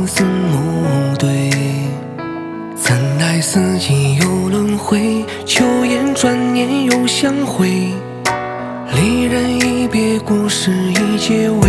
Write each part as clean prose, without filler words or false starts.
青丝暮对。怎奈四季又轮回，秋雁转年又相会。离人一别，故事已结尾。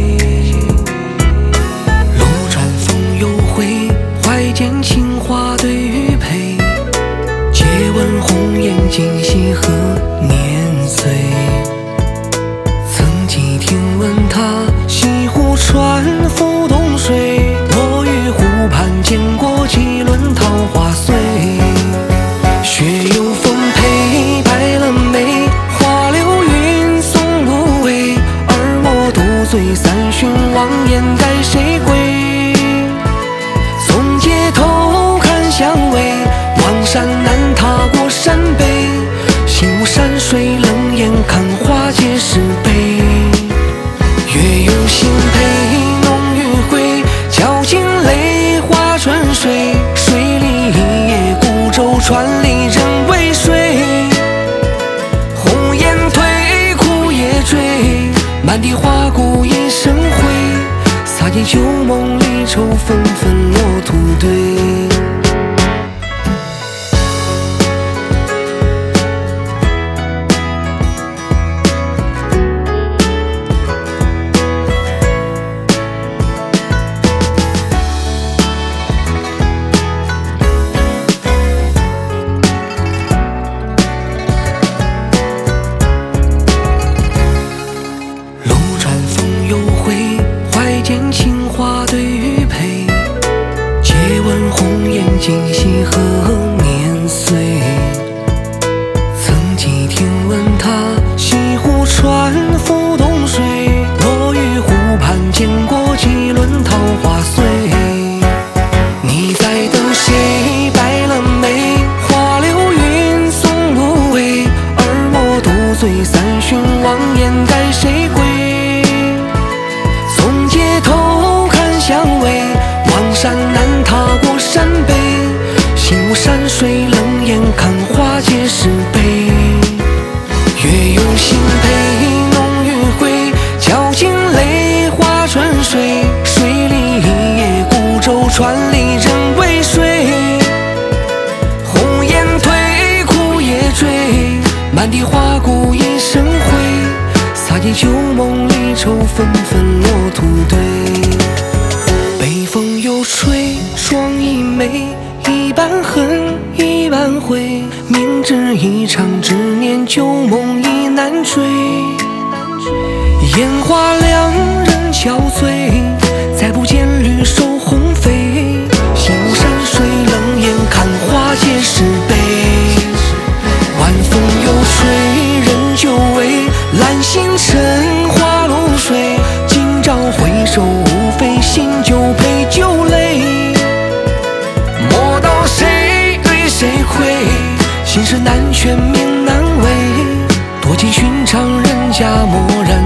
路转风又回，怀见青花对玉佩。借问红颜今夕何年岁？曾几听闻他西湖船浮东水。我于湖畔见过几轮桃花碎。雪有风陪白了眉，花流云送芦苇。而我独醉三巡望眼，该谁归？从街头看相偎，望山南踏过山北。心无山水冷眼看花皆是悲。月有新醅浓余晖，交尽泪花春水。水里一叶孤舟，船里人未睡。红颜褪枯叶坠，满地花骨一身灰。洒尽旧梦离愁，纷纷落土堆。青花对玉佩，借问红颜今夕何年岁？曾几听闻他西湖船浮东水。我于湖畔见过几轮桃花碎。你在等谁？白了眉，花流云送芦苇。而我独醉三巡望眼，该谁归？从街头看相偎，望山南踏过山北。心无山水冷眼看花皆是悲。月有新醅浓余晖，交尽泪花春水。水里一叶孤舟，船里人未睡。红颜褪枯叶坠，满地花骨一身灰。洒尽旧梦离愁，纷纷落土堆。北风又吹，霜一枚，一半恨一半悔。明知一场执念，旧梦已难追。烟花两人憔悴，再不见绿瘦红飞。心无山水冷眼看花皆是悲。晚风又吹，人久违，揽星辰花露水。今朝回首，无非新酒配旧泪。莫道谁对谁亏，心事难全命难违。多情寻常人家，蓦然